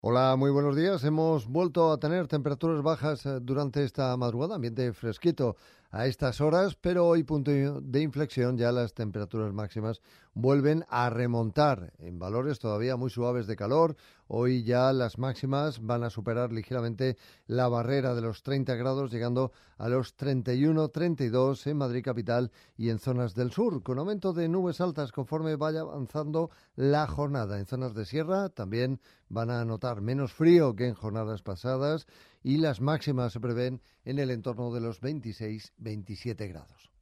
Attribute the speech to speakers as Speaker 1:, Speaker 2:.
Speaker 1: Hola, muy buenos días. Hemos vuelto a tener temperaturas bajas durante esta madrugada, ambiente fresquito a estas horas, pero hoy punto de inflexión, ya las temperaturas máximas vuelven a remontar en valores todavía muy suaves de calor. Hoy ya las máximas van a superar ligeramente la barrera de los 30 grados, llegando a los 31, 32 en Madrid capital y en zonas del sur, con aumento de nubes altas conforme vaya avanzando la jornada. En zonas de sierra también van a notar menos frío que en jornadas pasadas y las máximas se prevén en el entorno de los 26-27 grados.